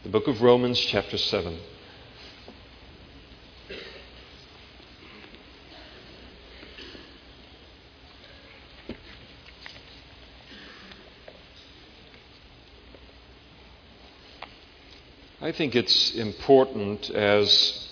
The book of Romans, chapter 7. I think it's important as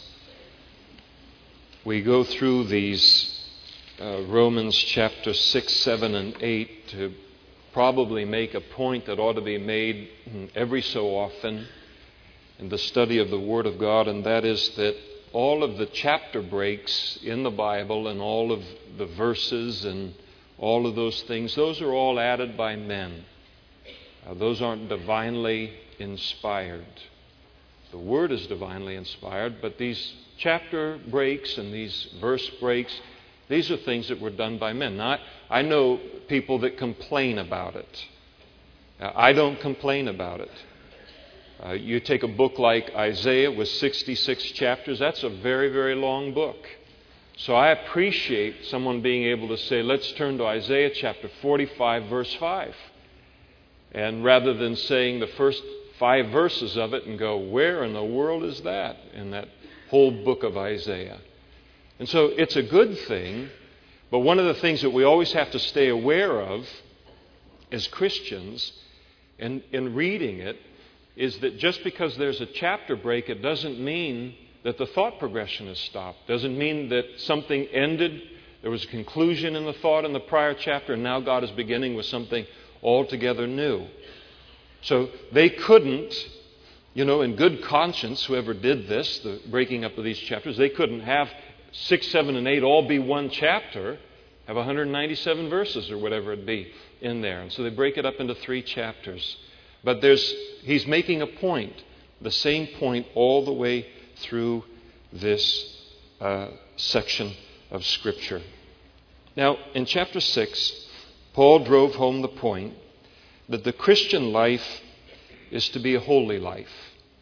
we go through these Romans chapter 6, 7, and 8 to probably make a point that ought to be made every so often in the study of the Word of God, and that is that all of the chapter breaks in the Bible and all of the verses and all of those things, those are all added by men. Those aren't divinely inspired. The Word is divinely inspired, but these chapter breaks and these verse breaks, these are things that were done by men. Now, I know people that complain about it. I don't complain about it. You take a book like Isaiah with 66 chapters, that's a very, very long book. So I appreciate someone being able to say, let's turn to Isaiah chapter 45, verse 5. And rather than saying the first 5 verses of it and go, where in the world is that in that whole book of Isaiah? And so it's a good thing, but one of the things that we always have to stay aware of as Christians in reading it is that just because there's a chapter break, it doesn't mean that the thought progression has stopped. Doesn't mean that something ended, there was a conclusion in the thought in the prior chapter, and now God is beginning with something altogether new. So they couldn't, in good conscience, whoever did this, the breaking up of these chapters, they couldn't have 6, 7, and 8 all be one chapter, have 197 verses or whatever it be in there. And so they break it up into 3 chapters. But he's making a point, the same point all the way through this section of Scripture. Now, in chapter 6, Paul drove home the point that the Christian life is to be a holy life.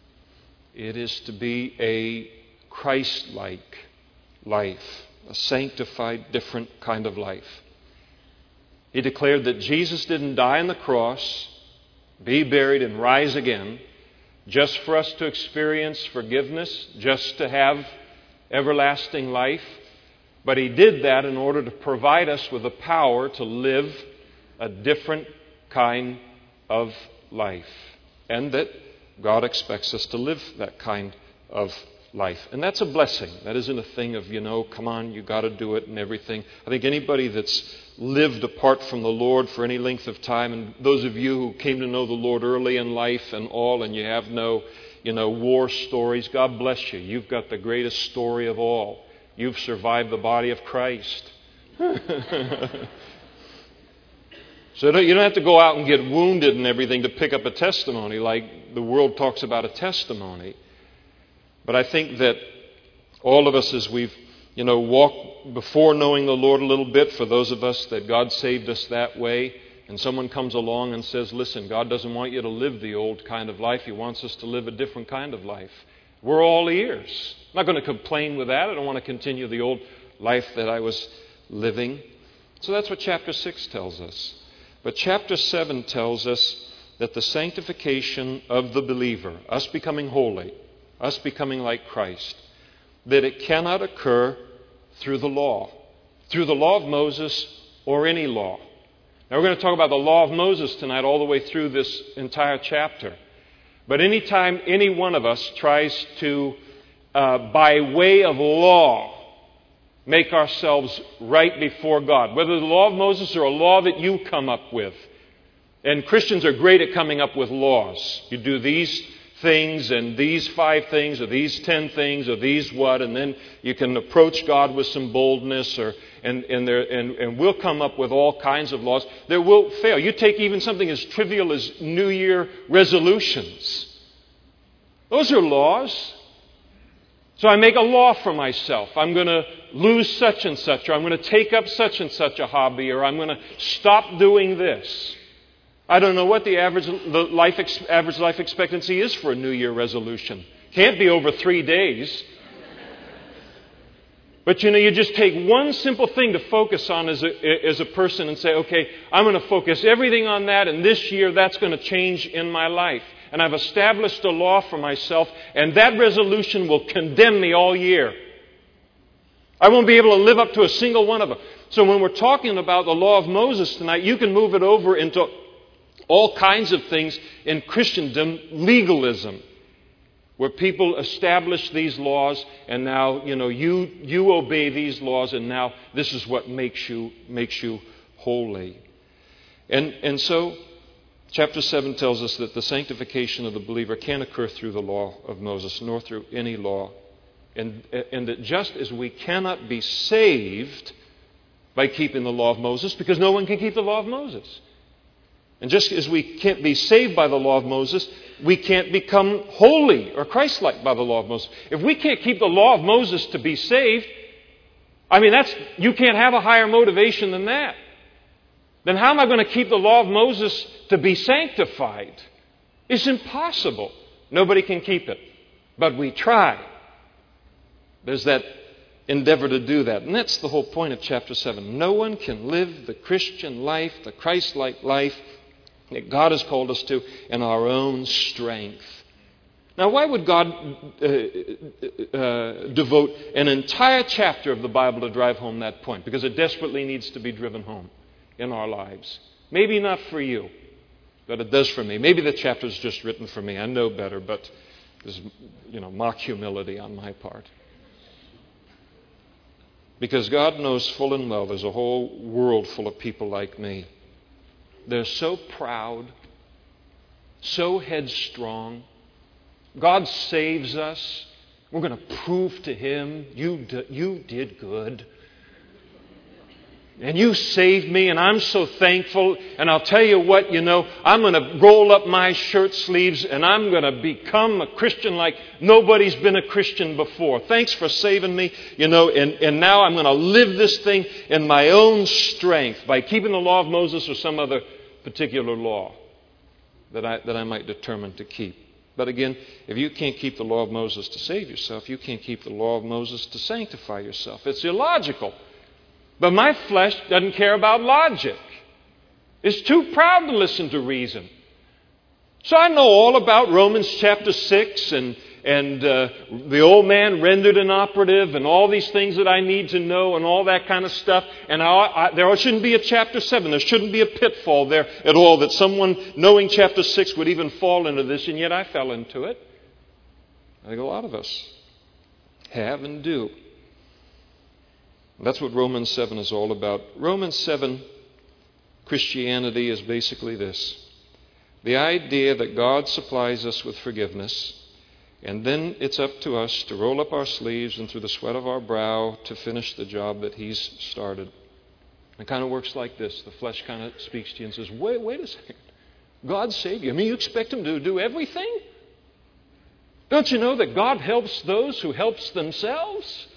It is to be a Christ-like life, a sanctified, different kind of life. He declared that Jesus didn't die on the cross, be buried, and rise again just for us to experience forgiveness, just to have everlasting life. But He did that in order to provide us with the power to live a different kind of life. And that God expects us to live that kind of life. And that's a blessing. That isn't a thing of, come on, you got to do it and everything. I think anybody that's lived apart from the Lord for any length of time, and those of you who came to know the Lord early in life and all, and you have no, war stories, God bless you. You've got the greatest story of all. You've survived the body of Christ. So you don't have to go out and get wounded and everything to pick up a testimony like the world talks about a testimony. But I think that all of us, as we've, walked before knowing the Lord a little bit, for those of us that God saved us that way, and someone comes along and says, listen, God doesn't want you to live the old kind of life. He wants us to live a different kind of life. We're all ears. I'm not going to complain with that. I don't want to continue the old life that I was living. So that's what chapter 6 tells us. But chapter 7 tells us that the sanctification of the believer, us becoming holy, us becoming like Christ, that it cannot occur through the law of Moses or any law. Now we're going to talk about the law of Moses tonight all the way through this entire chapter. But anytime any one of us tries to, by way of law, make ourselves right before God, whether the law of Moses or a law that you come up with, and Christians are great at coming up with laws. You do these things and these 5 things or these 10 things or these what, and then you can approach God with some boldness, and we'll come up with all kinds of laws that will fail. You take even something as trivial as New Year resolutions. Those are laws. So I make a law for myself. I'm going to lose such and such, or I'm going to take up such and such a hobby, or I'm going to stop doing this. I don't know what the average life expectancy is for a New Year resolution. Can't be over 3 days. But you just take one simple thing to focus on as a person and say, okay, I'm going to focus everything on that, and this year that's going to change in my life. and I've established a law for myself, and that resolution will condemn me all year. I won't be able to live up to a single one of them. So when we're talking about the law of Moses tonight, you can move it over into all kinds of things in Christendom, legalism, where people establish these laws, and now you obey these laws, and now this is what makes you holy. And so chapter 7 tells us that the sanctification of the believer can't occur through the law of Moses, nor through any law. And that just as we cannot be saved by keeping the law of Moses, because no one can keep the law of Moses. And just as we can't be saved by the law of Moses, we can't become holy or Christ-like by the law of Moses. If we can't keep the law of Moses to be saved, you can't have a higher motivation than that. Then how am I going to keep the law of Moses to be sanctified? It's impossible. Nobody can keep it. But we try. There's that endeavor to do that. And that's the whole point of chapter 7. No one can live the Christian life, the Christ-like life that God has called us to in our own strength. Now, why would God devote an entire chapter of the Bible to drive home that point? Because it desperately needs to be driven home in our lives. Maybe not for you, but it does for me. Maybe the chapter's just written for me. I know better, but there's mock humility on my part. Because God knows full and well there's a whole world full of people like me. They're so proud, so headstrong. God saves us. We're going to prove to Him, you did good. And you saved me, and I'm so thankful. And I'll tell you what, I'm going to roll up my shirt sleeves, and I'm going to become a Christian like nobody's been a Christian before. Thanks for saving me, and now I'm going to live this thing in my own strength by keeping the law of Moses or some other particular law that I might determine to keep. But again, if you can't keep the law of Moses to save yourself, you can't keep the law of Moses to sanctify yourself. It's illogical. But my flesh doesn't care about logic. It's too proud to listen to reason. So I know all about Romans chapter 6 and the old man rendered inoperative and all these things that I need to know and all that kind of stuff. And there shouldn't be a chapter 7. There shouldn't be a pitfall there at all that someone knowing chapter 6 would even fall into this, and yet I fell into it. I think a lot of us have and do. That's what Romans 7 is all about. Romans 7, Christianity is basically this. The idea that God supplies us with forgiveness, and then it's up to us to roll up our sleeves and through the sweat of our brow to finish the job that He's started. It kind of works like this. The flesh kind of speaks to you and says, wait a second. God saved you. You expect Him to do everything? Don't you know that God helps those who helps themselves?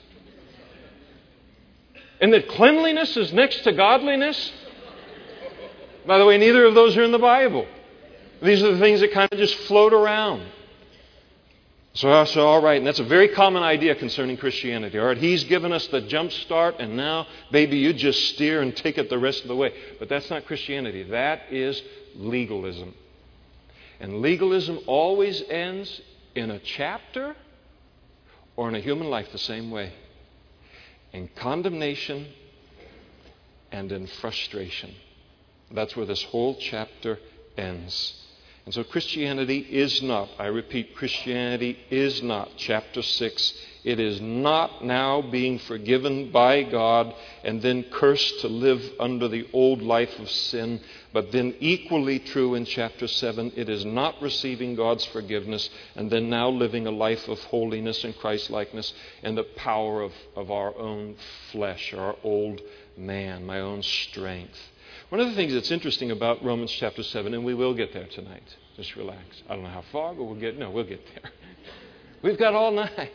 And that cleanliness is next to godliness? By the way, neither of those are in the Bible. These are the things that kind of just float around. So all right, and that's a very common idea concerning Christianity. All right, He's given us the jump start, and now, baby, you just steer and take it the rest of the way. But that's not Christianity. That is legalism. And legalism always ends in a chapter or in a human life the same way. In condemnation and in frustration. That's where this whole chapter ends. And so Christianity is not, I repeat, Christianity is not, chapter 6, it is not now being forgiven by God and then cursed to live under the old life of sin. But then equally true in chapter 7, it is not receiving God's forgiveness and then now living a life of holiness and Christ-likeness and the power of our own flesh, our old man, my own strength. One of the things that's interesting about Romans chapter 7, and we will get there tonight. Just relax. I don't know how far, but we'll get there. We've got all night.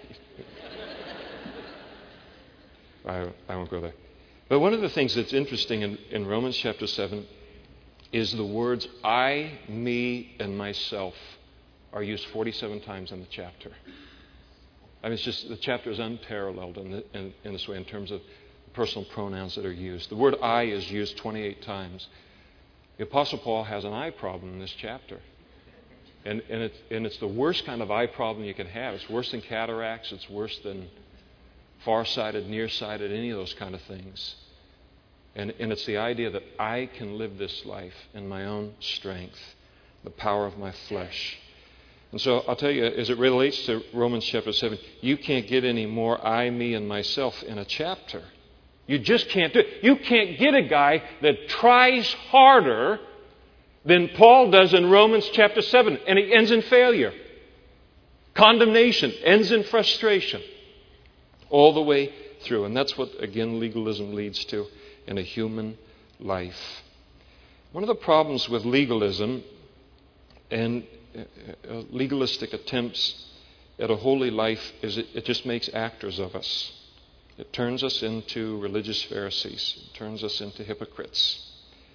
I won't go there. But one of the things that's interesting in Romans chapter 7 is the words I, me, and myself are used 47 times in the chapter. I mean, it's just the chapter is unparalleled in this way in terms of personal pronouns that are used. The word I is used 28 times. The Apostle Paul has an I problem in this chapter. And it's the worst kind of eye problem you can have. It's worse than cataracts. It's worse than farsighted, nearsighted, any of those kind of things. And it's the idea that I can live this life in my own strength, the power of my flesh. And so I'll tell you, as it relates to Romans chapter 7, you can't get any more I, me, and myself in a chapter. You just can't do it. You can't get a guy that tries harder than Paul does in Romans chapter 7. And it ends in failure. Condemnation ends in frustration. All the way through. And that's what, again, legalism leads to in a human life. One of the problems with legalism and legalistic attempts at a holy life is it just makes actors of us. It turns us into religious Pharisees. It turns us into hypocrites.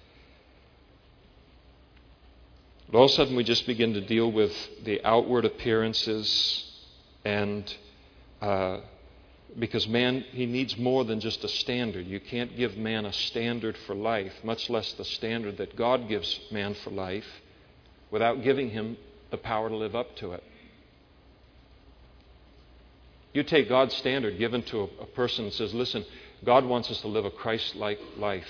But all of a sudden we just begin to deal with the outward appearances and because man, he needs more than just a standard. You can't give man a standard for life, much less the standard that God gives man for life, without giving him the power to live up to it. You take God's standard given to a person and says, listen, God wants us to live a Christ-like life.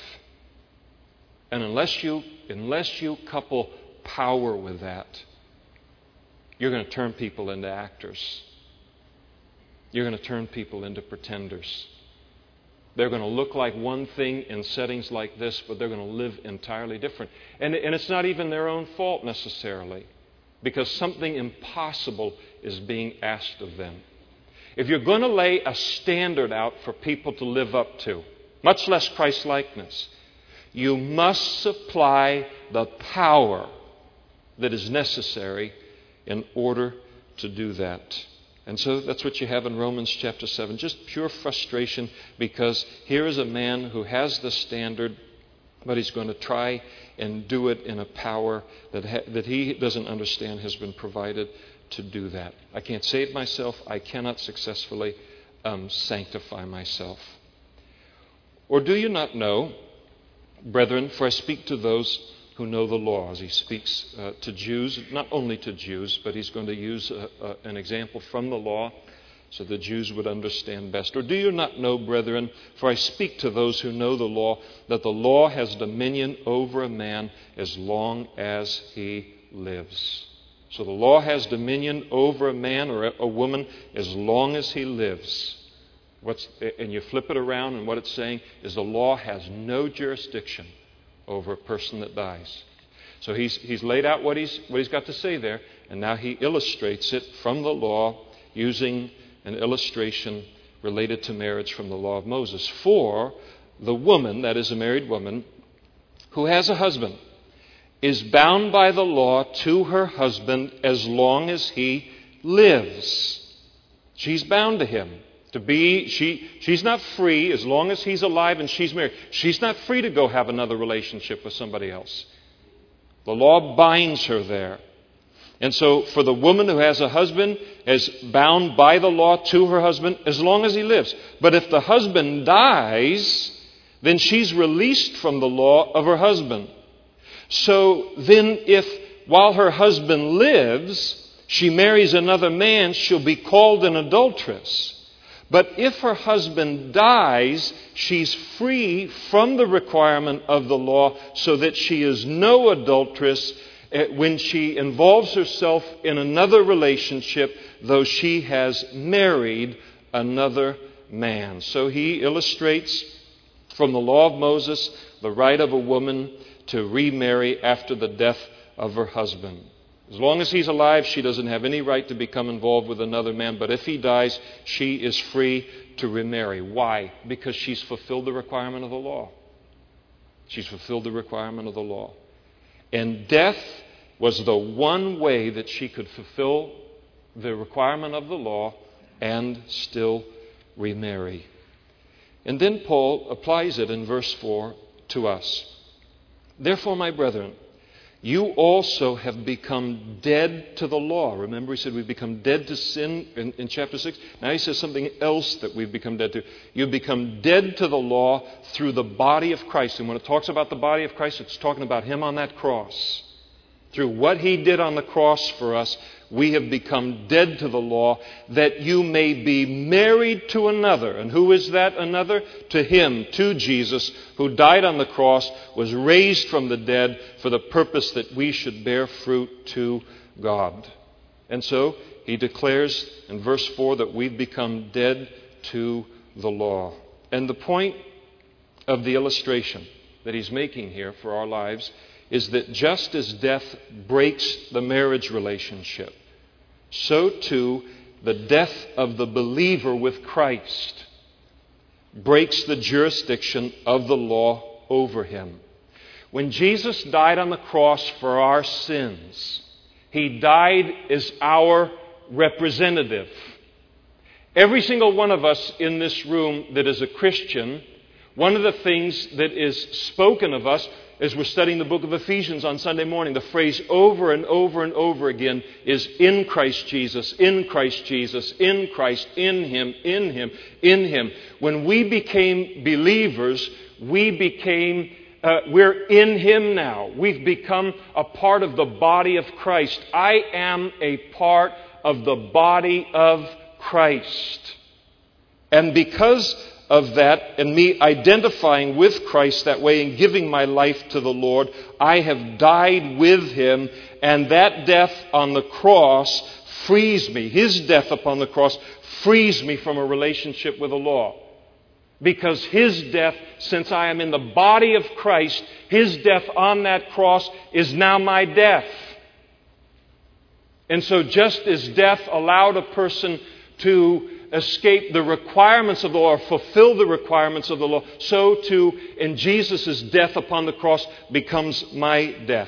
And unless you couple power with that, you're going to turn people into actors. You're going to turn people into pretenders. They're going to look like one thing in settings like this, but they're going to live entirely different. And it's not even their own fault necessarily, because something impossible is being asked of them. If you're going to lay a standard out for people to live up to, much less Christ-likeness, you must supply the power that is necessary in order to do that. And so that's what you have in Romans chapter 7. Just pure frustration because here is a man who has the standard, but he's going to try and do it in a power that he doesn't understand has been provided to do that. I can't save myself. I cannot successfully sanctify myself. Or do you not know, brethren, for I speak to those who know the law, as he speaks to Jews, not only to Jews, but he's going to use an example from the law so the Jews would understand best. Or do you not know, brethren, for I speak to those who know the law, that the law has dominion over a man as long as he lives. So the law has dominion over a man or a woman as long as he lives. And you flip it around, and what it's saying is the law has no jurisdiction over a person that dies. So he's laid out what he's got to say there, and now he illustrates it from the law using an illustration related to marriage from the law of Moses. For the woman, that is a married woman, who has a husband, is bound by the law to her husband as long as he lives. She's bound to him. She's not free as long as he's alive and she's married. She's not free to go have another relationship with somebody else. The law binds her there. And so for the woman who has a husband is bound by the law to her husband as long as he lives. But if the husband dies, then she's released from the law of her husband. So then if while her husband lives, she marries another man, she'll be called an adulteress. But if her husband dies, she's free from the requirement of the law so that she is no adulteress when she involves herself in another relationship, though she has married another man. So he illustrates from the law of Moses the right of a woman to remarry after the death of her husband. As long as he's alive, she doesn't have any right to become involved with another man. But if he dies, she is free to remarry. Why? Because she's fulfilled the requirement of the law. She's fulfilled the requirement of the law. And death was the one way that she could fulfill the requirement of the law and still remarry. And then Paul applies it in verse 4 to us. Therefore, my brethren, you also have become dead to the law. Remember, he said we've become dead to sin in chapter 6. Now he says something else that we've become dead to. You've become dead to the law through the body of Christ. And when it talks about the body of Christ, it's talking about him on that cross. through what He did on the cross for us, we have become dead to the law, that you may be married to another. And who is that another? To Him, to Jesus, who died on the cross, was raised from the dead for the purpose that we should bear fruit to God. And so He declares in verse 4 that we've become dead to the law. And the point of the illustration that He's making here for our lives is that just as death breaks the marriage relationship, so too the death of the believer with Christ breaks the jurisdiction of the law over him. When Jesus died on the cross for our sins, He died as our representative. Every single one of us in this room that is a Christian, one of the things that is spoken of us as we're studying the book of Ephesians on Sunday morning, the phrase over and over and over again is in Christ Jesus, in Christ Jesus, in Christ, in Him, in Him, in Him. When we became believers, we're in Him now. We've become a part of the body of Christ. I am a part of the body of Christ. And because of that, and me identifying with Christ that way and giving my life to the Lord, I have died with Him, and that death on the cross frees me. His death upon the cross frees me from a relationship with the law. Because His death, since I am in the body of Christ, His death on that cross is now my death. And so just as death allowed a person to escape the requirements of the law or fulfill the requirements of the law, so too in Jesus' death upon the cross becomes my death.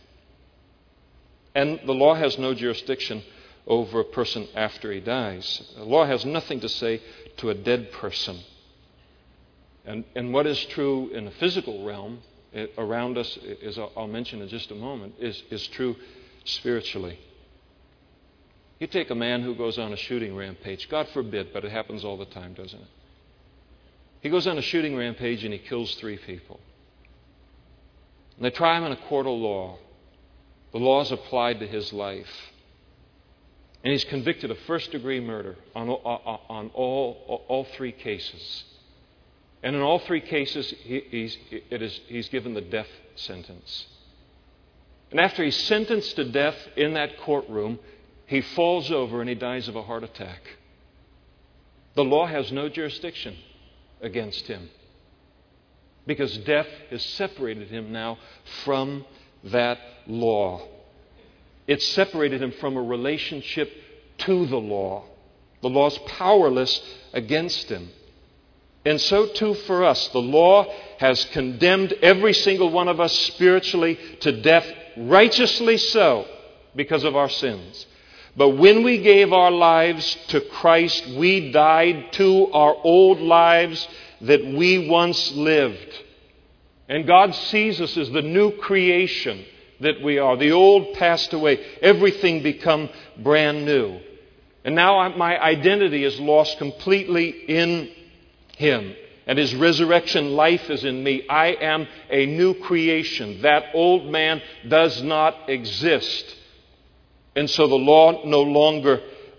And the law has no jurisdiction over a person after he dies. The law has nothing to say to a dead person. And what is true in the physical realm around us, as I'll mention in just a moment, is true spiritually. You take a man who goes on a shooting rampage. God forbid, but it happens all the time, doesn't it? He goes on a shooting rampage and he kills 3 people. And they try him in a court of law. The law is applied to his life. And he's convicted of first-degree murder on all 3 cases. And in all 3 cases, he's given the death sentence. And after he's sentenced to death in that courtroom, he falls over and he dies of a heart attack. The law has no jurisdiction against him because death has separated him now from that law. It's separated him from a relationship to the law. The law's powerless against him. And so too for us, the law has condemned every single one of us spiritually to death, righteously so, because of our sins. But when we gave our lives to Christ, we died to our old lives that we once lived. And God sees us as the new creation that we are. The old passed away. Everything become brand new. And now my identity is lost completely in Him. And His resurrection life is in me. I am a new creation. That old man does not exist. And so the law no longer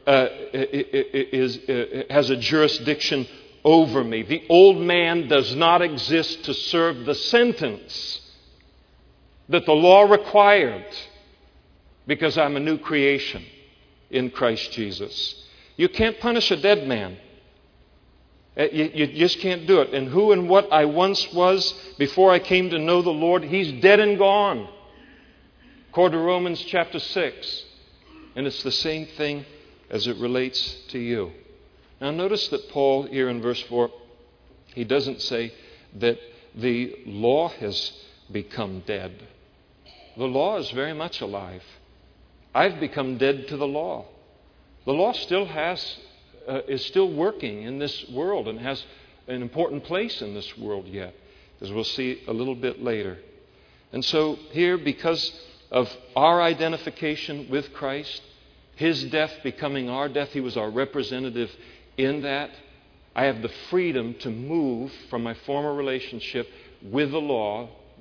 has a jurisdiction over me. The old man does not exist to serve the sentence that the law required, because I'm a new creation in Christ Jesus. You can't punish a dead man. You just can't do it. And who and what I once was before I came to know the Lord, He's dead and gone. According to Romans chapter 6. And it's the same thing as it relates to you. Now notice that Paul here in verse 4, he doesn't say that the law has become dead. The law is very much alive. I've become dead to the law. The law still is still working in this world and has an important place in this world yet, as we'll see a little bit later. And so here, because of our identification with Christ, His death becoming our death, He was our representative in that, I have the freedom to move from my former relationship with the law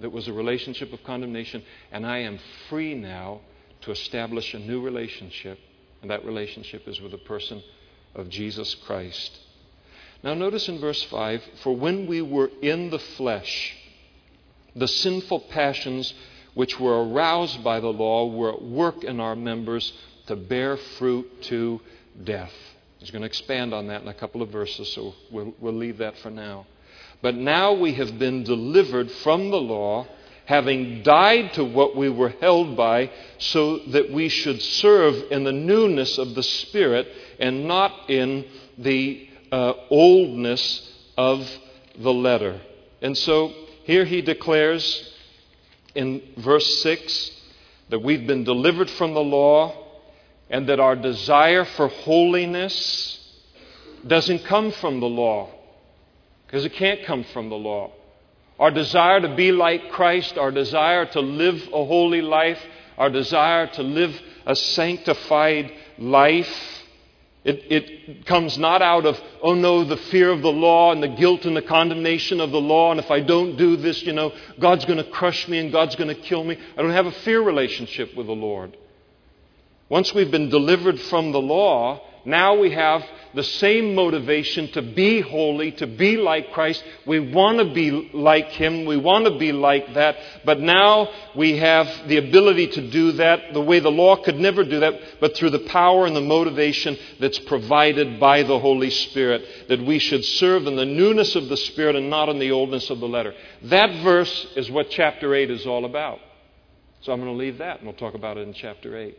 that was a relationship of condemnation, and I am free now to establish a new relationship, and that relationship is with the person of Jesus Christ. Now notice in verse 5, for when we were in the flesh, the sinful passions which were aroused by the law were at work in our members to bear fruit to death. He's going to expand on that in a couple of verses, so we'll leave that for now. But now we have been delivered from the law, having died to what we were held by, so that we should serve in the newness of the Spirit and not in the oldness of the letter. And so here he declares in verse 6 that we've been delivered from the law and that our desire for holiness doesn't come from the law, because it can't come from the law. Our desire to be like Christ, our desire to live a holy life, our desire to live a sanctified life, it comes not out of, oh no, the fear of the law and the guilt and the condemnation of the law, and if I don't do this, God's going to crush me and God's going to kill me. I don't have a fear relationship with the Lord. Once we've been delivered from the law, now we have the same motivation to be holy, to be like Christ. We want to be like Him. We want to be like that. But now we have the ability to do that the way the law could never do that, but through the power and the motivation that's provided by the Holy Spirit, that we should serve in the newness of the Spirit and not in the oldness of the letter. That verse is what chapter 8 is all about. So I'm going to leave that, and we'll talk about it in chapter 8.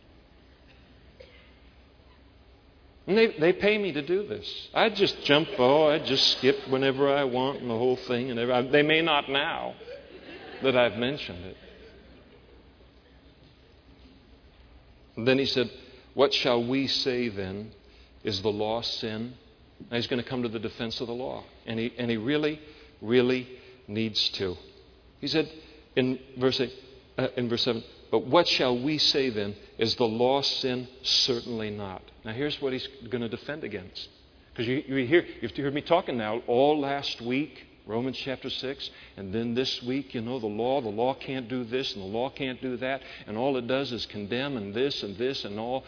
And they pay me to do this. I just I just skip whenever I want and the whole thing. And they may not now that I've mentioned it. And then he said, what shall we say then? Is the law sin? Now he's going to come to the defense of the law. And he really, really needs to. He said in verse 7, but what shall we say then? Is the law sin? Certainly not. Now here's what he's going to defend against. Because you've heard me talking now all last week, Romans chapter 6, and then this week, the law can't do this and the law can't do that, and all it does is condemn and this and all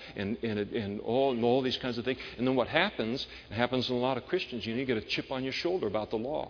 these kinds of things. And then what happens, it happens in a lot of Christians, you get a chip on your shoulder about the law.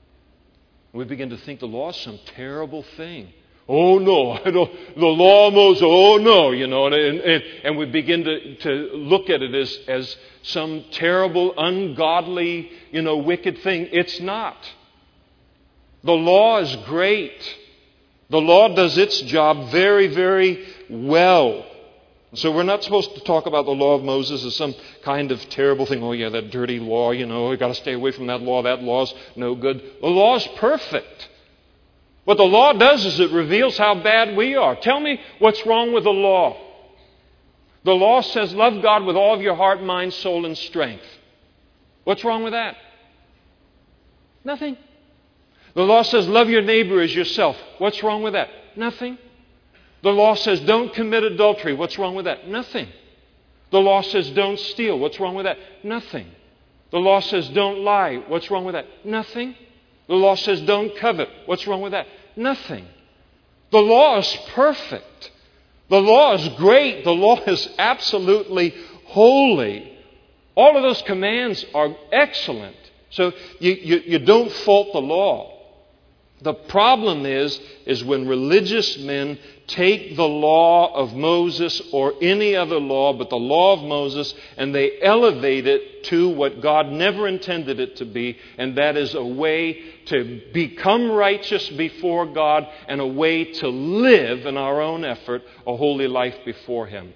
We begin to think the law is some terrible thing. Oh no, the law of Moses, oh no, and we begin to look at it as some terrible, ungodly, wicked thing. It's not. The law is great. The law does its job very, very well. So we're not supposed to talk about the law of Moses as some kind of terrible thing. Oh yeah, that dirty law, we've got to stay away from that law's no good. The law is perfect. What the law does is it reveals how bad we are. Tell me what's wrong with the law. The law says love God with all of your heart, mind, soul, and strength. What's wrong with that? Nothing. The law says love your neighbor as yourself. What's wrong with that? Nothing. The law says don't commit adultery. What's wrong with that? Nothing. The law says don't steal. What's wrong with that? Nothing. The law says don't lie. What's wrong with that? Nothing. The law says don't covet. What's wrong with that? Nothing. The law is perfect. The law is great. The law is absolutely holy. All of those commands are excellent. So you don't fault the law. The problem is when religious men take the law of Moses or any other law but the law of Moses and they elevate it to what God never intended it to be, and that is a way to become righteous before God and a way to live in our own effort a holy life before Him.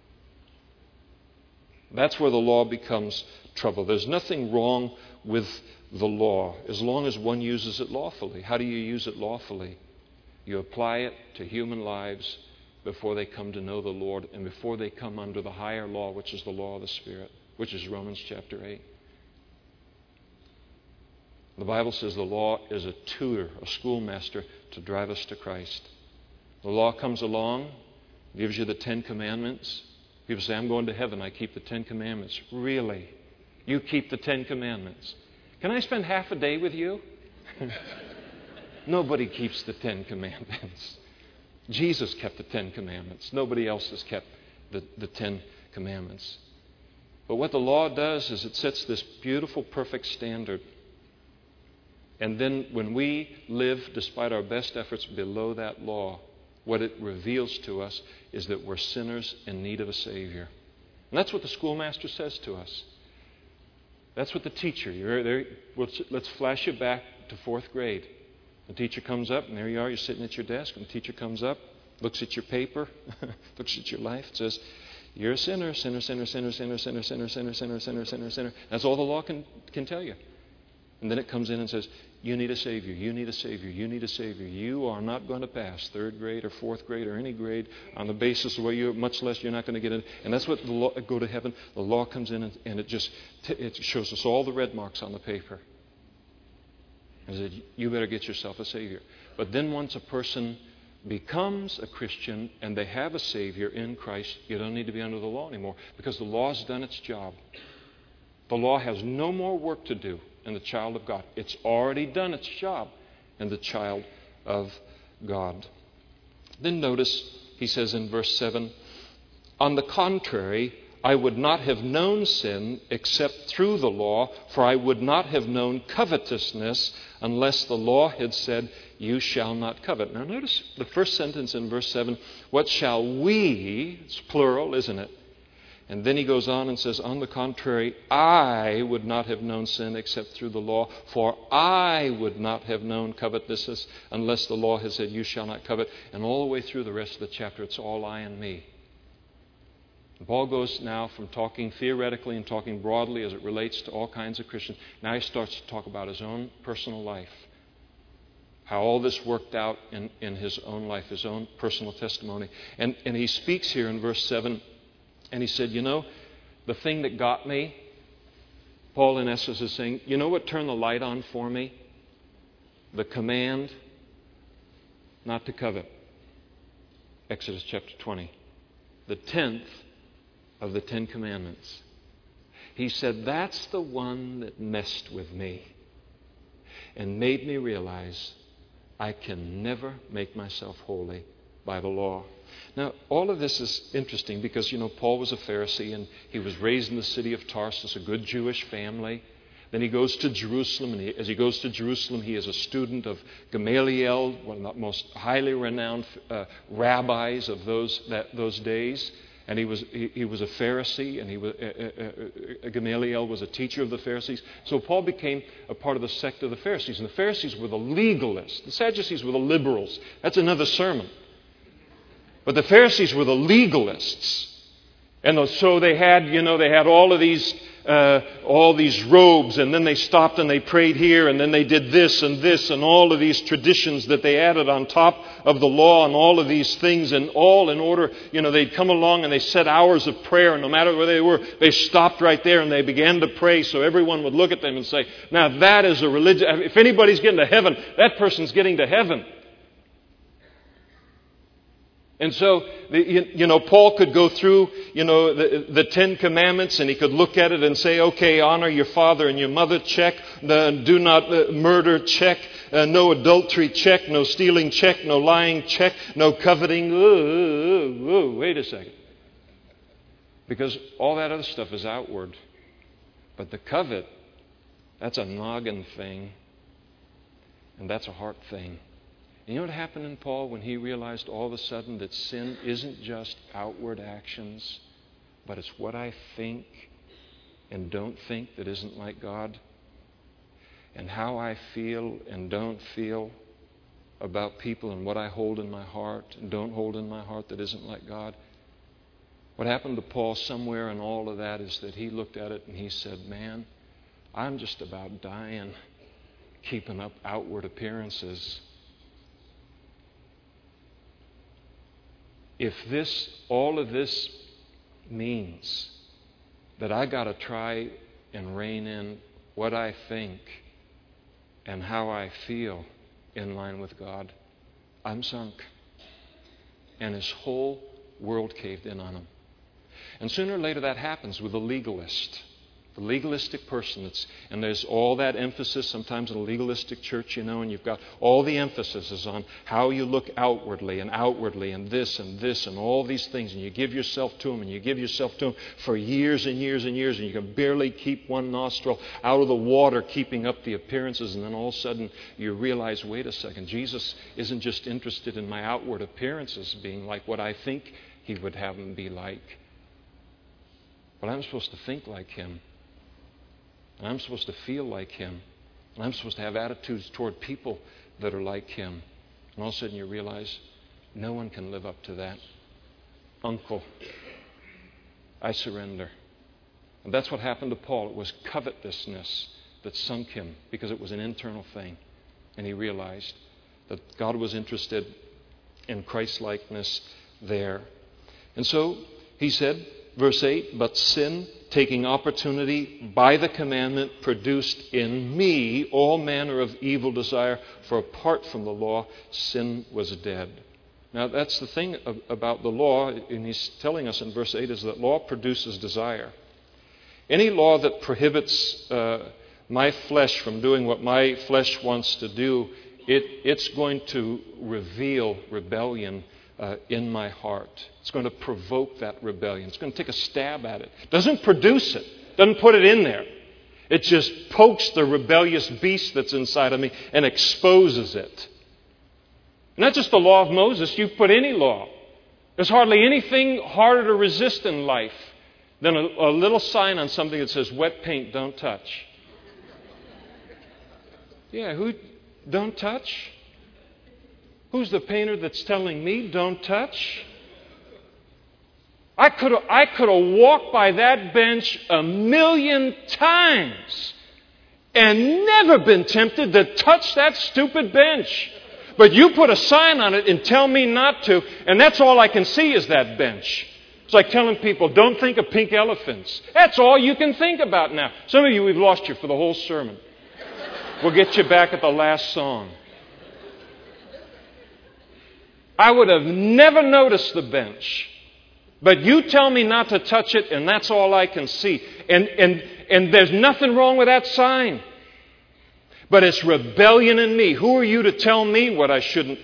That's where the law becomes trouble. There's nothing wrong with the law as long as one uses it lawfully. How do you use it lawfully? You apply it to human lives before they come to know the Lord and before they come under the higher law, which is the law of the Spirit, which is Romans chapter 8. The Bible says the law is a tutor, a schoolmaster to drive us to Christ. The law comes along, gives you the 10 Commandments. People say, I'm going to heaven, I keep the 10 Commandments. Really? You keep the 10 Commandments? Can I spend half a day with you? Nobody keeps the Ten Commandments. Jesus kept the Ten Commandments. Nobody else has kept the Ten Commandments. But what the law does is it sets this beautiful, perfect standard. And then when we live, despite our best efforts, below that law, what it reveals to us is that we're sinners in need of a Savior. And that's what the schoolmaster says to us. That's what the teacher, let's flash you back to 4th grade. The teacher comes up, and there you are, you're sitting at your desk, and the teacher comes up, looks at your paper, looks at your life, and says, you're a sinner, sinner, sinner, sinner, sinner, sinner, sinner, sinner, sinner, sinner, sinner, sinner. That's all the law can tell you. And then it comes in and says, you need a Savior, you need a Savior, you need a Savior. You are not going to pass 3rd grade or 4th grade or any grade on the basis of what you, much less you're not going to get in. And that's what the law, go to heaven. The law comes in and it shows us all the red marks on the paper. And said, you better get yourself a Savior. But then once a person becomes a Christian and they have a Savior in Christ, you don't need to be under the law anymore because the law's done its job. The law has no more work to do in the child of God. It's already done its job in the child of God. Then notice, he says in verse 7, on the contrary, I would not have known sin except through the law, for I would not have known covetousness unless the law had said, you shall not covet. Now notice the first sentence in verse 7, what shall we, it's plural, isn't it? And then he goes on and says, on the contrary, I would not have known sin except through the law, for I would not have known covetousness unless the law had said, you shall not covet. And all the way through the rest of the chapter, it's all I and me. Paul goes now from talking theoretically and talking broadly as it relates to all kinds of Christians. Now he starts to talk about his own personal life, how all this worked out in his own life, his own personal testimony. And he speaks here in verse 7, and he said, the thing that got me, Paul in essence is saying, you know what turned the light on for me? The command not to covet. Exodus chapter 20. The 10th of the 10 Commandments. He said, that's the one that messed with me and made me realize I can never make myself holy by the law. Now, all of this is interesting because, Paul was a Pharisee and he was raised in the city of Tarsus, a good Jewish family. Then he goes to Jerusalem, and as he goes to Jerusalem, he is a student of Gamaliel, one of the most highly renowned rabbis of those days. And he was a Pharisee, and Gamaliel was a teacher of the Pharisees. So Paul became a part of the sect of the Pharisees. And the Pharisees were the legalists. The Sadducees were the liberals. That's another sermon. But the Pharisees were the legalists. And so they had all these robes, and then they stopped and they prayed here, and then they did this, and all of these traditions that they added on top of the law, and all of these things, and all in order, they'd come along and they set hours of prayer, and no matter where they were, they stopped right there and they began to pray, so everyone would look at them and say, now that is a religion. If anybody's getting to heaven, that person's getting to heaven. And so, Paul could go through, the 10 Commandments, and he could look at it and say, okay, honor your father and your mother, check. Do not murder, check. No adultery, check. No stealing, check. No lying, check. No coveting. Wait a second. Because all that other stuff is outward. But the covet, that's a noggin thing. And that's a heart thing. You know what happened in Paul when he realized all of a sudden that sin isn't just outward actions, but it's what I think and don't think that isn't like God, and how I feel and don't feel about people, and what I hold in my heart and don't hold in my heart that isn't like God. What happened to Paul somewhere in all of that is that he looked at it and he said, man, I'm just about dying keeping up outward appearances. If all of this means that I got to try and rein in what I think and how I feel in line with God, I'm sunk. And his whole world caved in on him. And sooner or later that happens with a legalist. The legalistic person. And there's all that emphasis sometimes in a legalistic church, and you've got all the emphasis is on how you look outwardly and this and all these things. And you give yourself to them for years and years and years. And you can barely keep one nostril out of the water, keeping up the appearances. And then all of a sudden you realize, wait a second, Jesus isn't just interested in my outward appearances being like what I think He would have them be like. But I'm supposed to think like Him. And I'm supposed to feel like Him. And I'm supposed to have attitudes toward people that are like Him. And all of a sudden you realize no one can live up to that. Uncle, I surrender. And that's what happened to Paul. It was covetousness that sunk him because it was an internal thing. And he realized that God was interested in Christ-likeness there. And so he said, verse 8, but sin, taking opportunity by the commandment, produced in me all manner of evil desire, for apart from the law, sin was dead. Now that's the thing about the law, and he's telling us in verse 8, is that law produces desire. Any law that prohibits my flesh from doing what my flesh wants to do, it's going to reveal rebellion in my heart. It's going to provoke that rebellion. It's going to take a stab at it. It doesn't produce it. It doesn't put it in there. It just pokes the rebellious beast that's inside of me and exposes it. Not just the law of Moses. You put any law. There's hardly anything harder to resist in life than a little sign on something that says, wet paint, don't touch. Yeah, don't touch? Who's the painter that's telling me don't touch? I could have walked by that bench 1,000,000 times and never been tempted to touch that stupid bench. But you put a sign on it and tell me not to, and that's all I can see is that bench. It's like telling people, don't think of pink elephants. That's all you can think about now. Some of you, we've lost you for the whole sermon. We'll get you back at the last song. I would have never noticed the bench. But you tell me not to touch it, and that's all I can see. And there's nothing wrong with that sign. But it's rebellion in me. Who are you to tell me what I shouldn't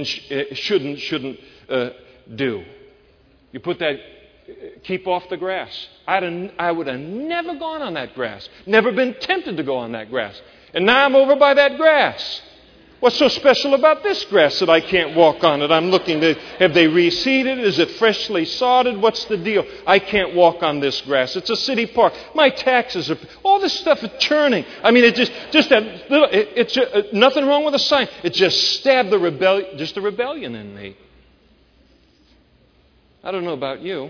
do? You put that, keep off the grass. I would have never gone on that grass. Never been tempted to go on that grass. And now I'm over by that grass. What's so special about this grass that I can't walk on it? I'm looking to, have they reseeded? Is it freshly sodded? What's the deal? I can't walk on this grass. It's a city park. My taxes are, all this stuff is churning. I mean, it's nothing wrong with a sign. It just stabbed the rebellion in me. I don't know about you.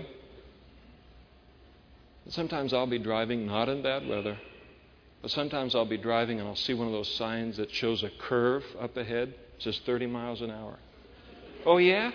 Sometimes I'll be driving, not in bad weather, but sometimes I'll be driving and I'll see one of those signs that shows a curve up ahead. It says 30 miles an hour. Oh, yeah?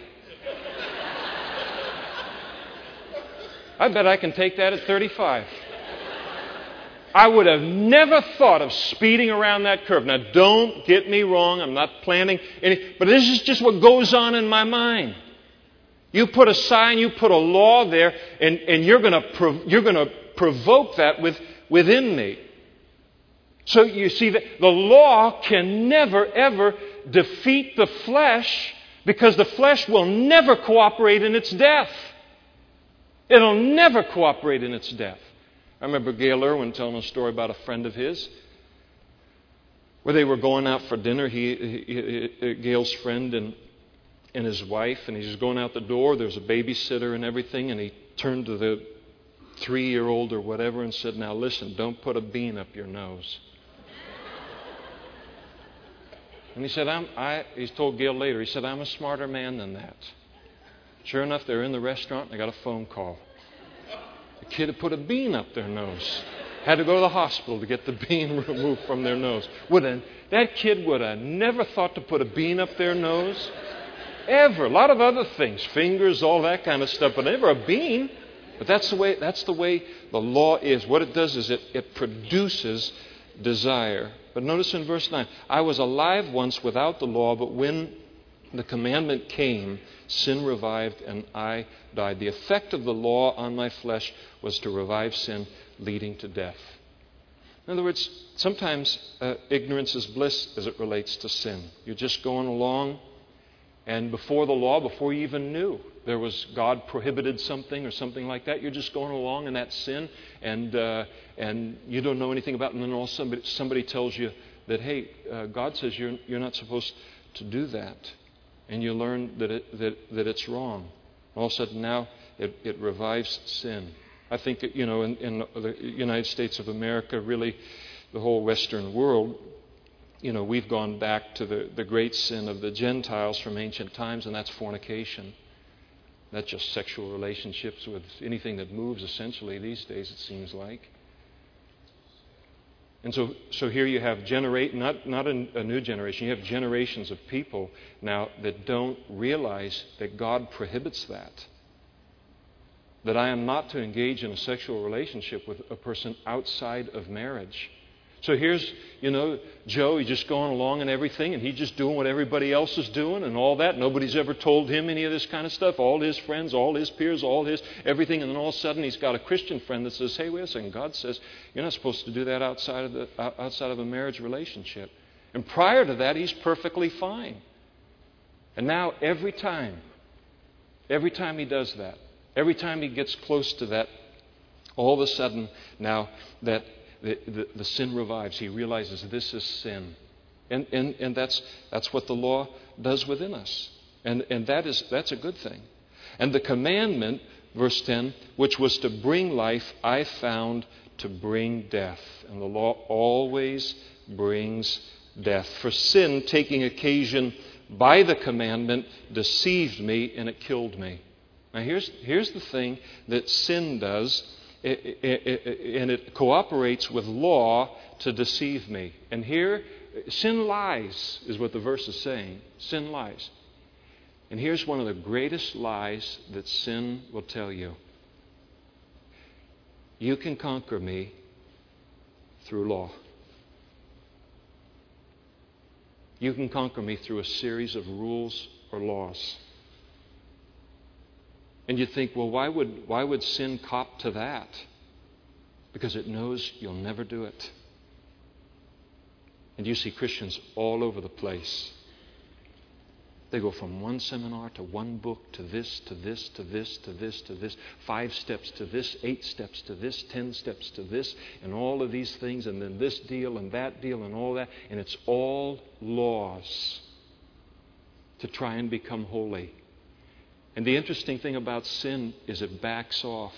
I bet I can take that at 35. I would have never thought of speeding around that curve. Now, don't get me wrong. I'm not planning any, but this is just what goes on in my mind. You put a sign, you put a law there, and you're going to provoke that within me. So you see that the law can never, ever defeat the flesh because the flesh will never cooperate in its death. It'll never cooperate in its death. I remember Gail Irwin telling a story about a friend of his where they were going out for dinner, Gail's friend and his wife, and he was going out the door. There was a babysitter and everything, and he turned to the 3-year-old or whatever and said, now listen, don't put a bean up your nose. And he said, he told Gail later, he said, I'm a smarter man than that. Sure enough, they're in the restaurant and they got a phone call. The kid had put a bean up their nose. Had to go to the hospital to get the bean removed from their nose. That kid would have never thought to put a bean up their nose. Ever. A lot of other things, fingers, all that kind of stuff, but never a bean. But that's the way the law is. What it does is it produces desire. But notice in verse 9, I was alive once without the law, but when the commandment came, sin revived and I died. The effect of the law on my flesh was to revive sin, leading to death. In other words, sometimes ignorance is bliss as it relates to sin. You're just going along, and before the law, before you even knew there was God prohibited something or something like that, you're just going along in that sin, and you don't know anything about it, and then all of a sudden somebody tells you that, hey, God says you're not supposed to do that, and you learn that it's wrong. All of a sudden now it revives sin. I think that, in the United States of America, really the whole Western world, we've gone back to the great sin of the Gentiles from ancient times, and that's fornication. That's just sexual relationships with anything that moves, essentially, these days, it seems like. And so here you have not a new generation, you have generations of people now that don't realize that God prohibits that. That I am not to engage in a sexual relationship with a person outside of marriage. So here's, Joe, he's just going along and everything, and he's just doing what everybody else is doing and all that. Nobody's ever told him any of this kind of stuff. All his friends, all his peers, all his everything. And then all of a sudden he's got a Christian friend that says, hey, wait a second, God says you're not supposed to do that outside of a marriage relationship. And prior to that, he's perfectly fine. And now every time he does that, every time he gets close to that, all of a sudden now that the sin revives. He realizes this is sin. And that's what the law does within us. And that's a good thing. And the commandment, verse 10, which was to bring life, I found to bring death. And the law always brings death. For sin, taking occasion by the commandment, deceived me and it killed me. Now here's the thing that sin does, and it cooperates with law to deceive me. And here, sin lies, is what the verse is saying. Sin lies. And here's one of the greatest lies that sin will tell you. You can conquer me through law. You can conquer me through a series of rules or laws. And you think, well, why would sin cop to that? Because it knows you'll never do it. And you see Christians all over the place. They go from one seminar to one book to this, to this, to this, to this, to this, 5 steps to this, 8 steps to this, 10 steps to this, and all of these things, and then this deal and that deal and all that. And it's all laws to try and become holy. And the interesting thing about sin is it backs off.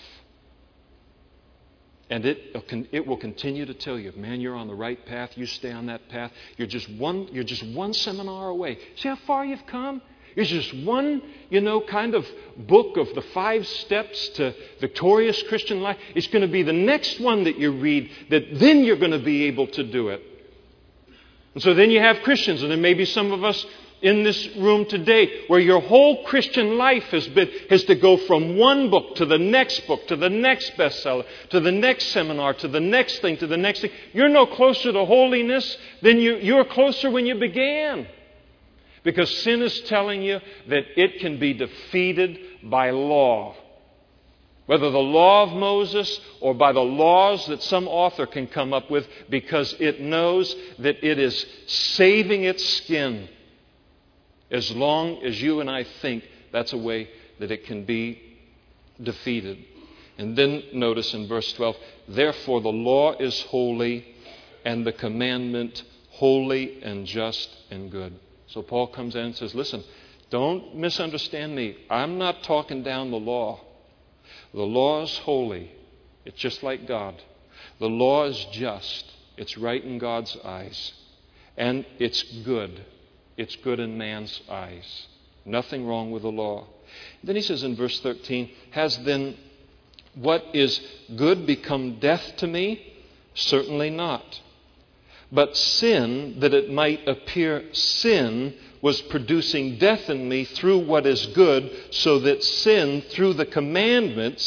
And it will continue to tell you, man, you're on the right path. You stay on that path. You're just one seminar away. See how far you've come? You're just one, kind of book of the 5 steps to victorious Christian life. It's going to be the next one that you read that then you're going to be able to do it. And so then you have Christians, and there may be some of us in this room today where your whole Christian life has to go from one book to the next book, to the next bestseller, to the next seminar, to the next thing, to the next thing. You're no closer to holiness than you were closer when you began. Because sin is telling you that it can be defeated by law. Whether the law of Moses or by the laws that some author can come up with, because it knows that it is saving its skin. As long as you and I think that's a way that it can be defeated. And then notice in verse 12, therefore the law is holy and the commandment holy and just and good. So Paul comes in and says, listen, don't misunderstand me. I'm not talking down the law. The law is holy. It's just like God. The law is just. It's right in God's eyes. And it's good. It's good in man's eyes. Nothing wrong with the law. Then he says in verse 13, has then what is good become death to me? Certainly not. But sin, that it might appear sin, was producing death in me through what is good, so that sin through the commandment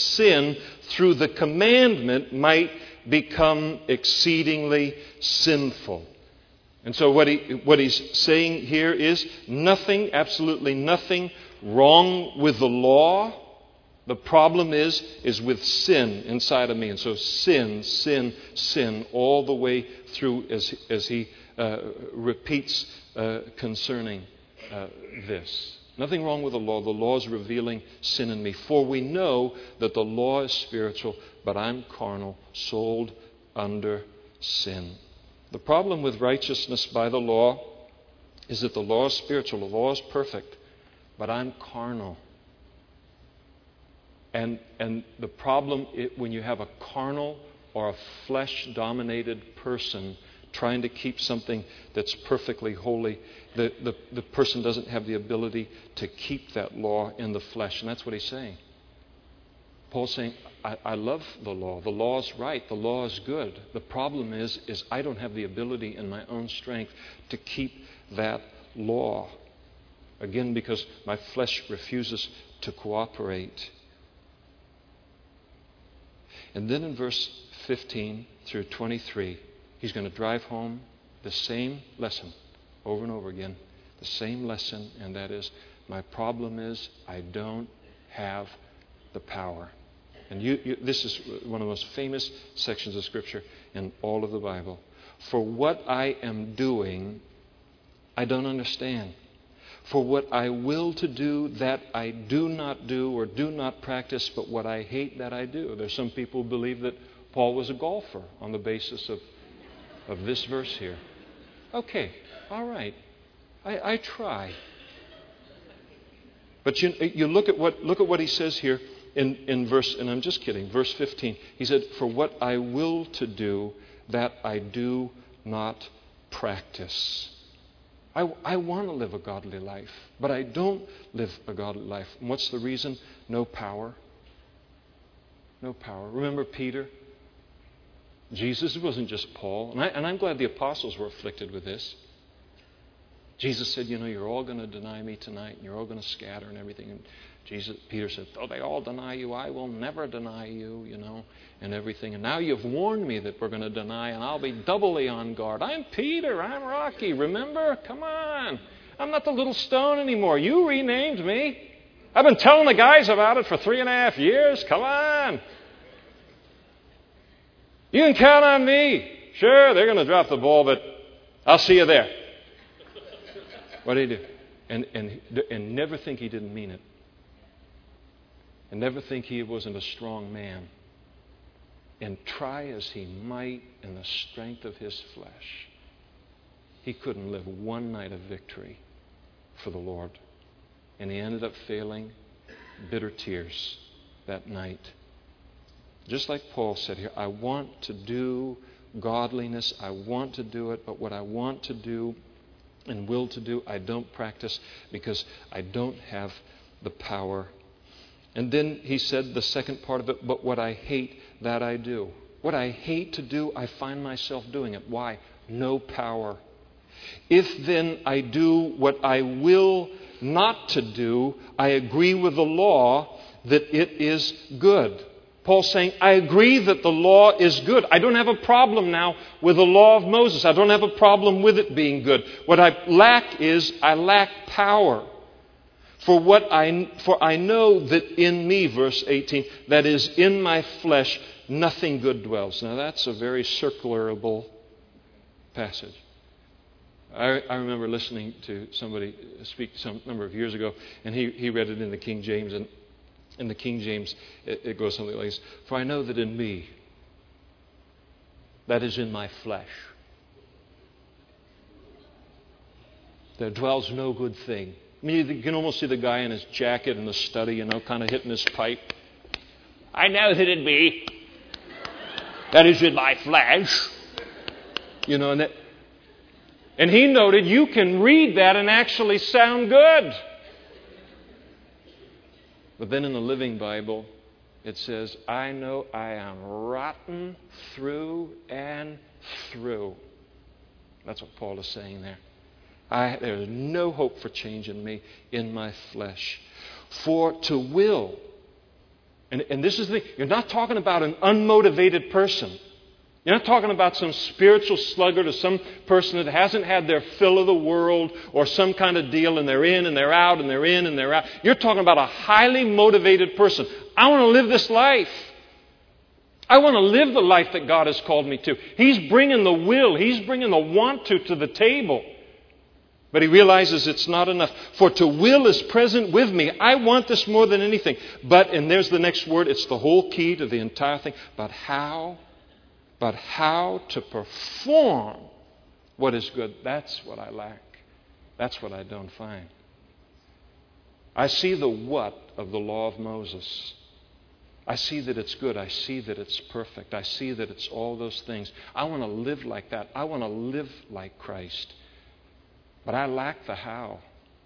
might become exceedingly sinful. And so what he's saying here is nothing, absolutely nothing wrong with the law, The problem is with sin inside of me. And so sin, sin, sin, all the way through as he repeats concerning this. Nothing wrong with the law. The law is revealing sin in me. For we know that the law is spiritual, but I'm carnal, sold under sin. The problem with righteousness by the law is that the law is spiritual. The law is perfect, but I'm carnal. And the problem when you have a carnal or a flesh-dominated person trying to keep something that's perfectly holy, the person doesn't have the ability to keep that law in the flesh. And that's what he's saying. Paul's saying, I love the law. The law is right. The law is good. The problem is I don't have the ability in my own strength to keep that law. Again, because my flesh refuses to cooperate. And then in verse 15 through 23, he's going to drive home the same lesson over and over again. The same lesson, and that is, my problem is I don't have the power. And this is one of the most famous sections of Scripture in all of the Bible. For what I am doing, I don't understand. For what I will to do, that I do not do or do not practice, but what I hate, that I do. There's some people who believe that Paul was a golfer on the basis of this verse here. Okay, all right. I try. But you look at what he says here in verse, and I'm just kidding, verse 15. He said, for what I will to do, that I do not practice. I want to live a godly life, but I don't live a godly life. And what's the reason? No power. No power. Remember Peter? Jesus, it wasn't just Paul. And I'm glad the apostles were afflicted with this. Jesus said, you're all going to deny me tonight, and you're all going to scatter and everything. And Peter said, though they all deny you, I will never deny you, and everything. And now you've warned me that we're going to deny, and I'll be doubly on guard. I'm Peter. I'm Rocky. Remember? Come on. I'm not the little stone anymore. You renamed me. I've been telling the guys about it for 3.5 years. Come on. You can count on me. Sure, they're going to drop the ball, but I'll see you there. What did he do? And never think he didn't mean it. And never think he wasn't a strong man. And try as he might in the strength of his flesh, he couldn't live one night of victory for the Lord. And he ended up failing, bitter tears that night. Just like Paul said here, I want to do godliness. I want to do it, but what I want to do and will to do, I don't practice because I don't have the power. And then he said the second part of it, but what I hate, that I do. What I hate to do, I find myself doing it. Why? No power. If then I do what I will not to do, I agree with the law that it is good. Paul's saying, I agree that the law is good. I don't have a problem now with the law of Moses. I don't have a problem with it being good. What I lack is, I lack power. For I know that in me, verse 18, that is in my flesh, nothing good dwells. Now that's a very circularable passage. I remember listening to somebody speak some number of years ago, and he read it in the King James, and in the King James it goes something like this. For I know that in me, that is in my flesh, there dwells no good thing. I mean, you can almost see the guy in his jacket in the study, kind of hitting his pipe. I know that in me, that is in my flesh. And he noted you can read that and actually sound good. But then in the Living Bible, it says, I know I am rotten through and through. That's what Paul is saying there. There is no hope for change in me, in my flesh. For to will, and this is the thing, you're not talking about an unmotivated person. You're not talking about some spiritual sluggard or some person that hasn't had their fill of the world or some kind of deal and they're in and they're out and they're in and they're out. You're talking about a highly motivated person. I want to live this life. I want to live the life that God has called me to. He's bringing the will. He's bringing the want to the table. But he realizes it's not enough. For to will is present with me. I want this more than anything. But, and there's the next word, it's the whole key to the entire thing. But how to perform what is good, that's what I lack. That's what I don't find. I see the what of the law of Moses. I see that it's good. I see that it's perfect. I see that it's all those things. I want to live like that. I want to live like Christ. But I lack the how.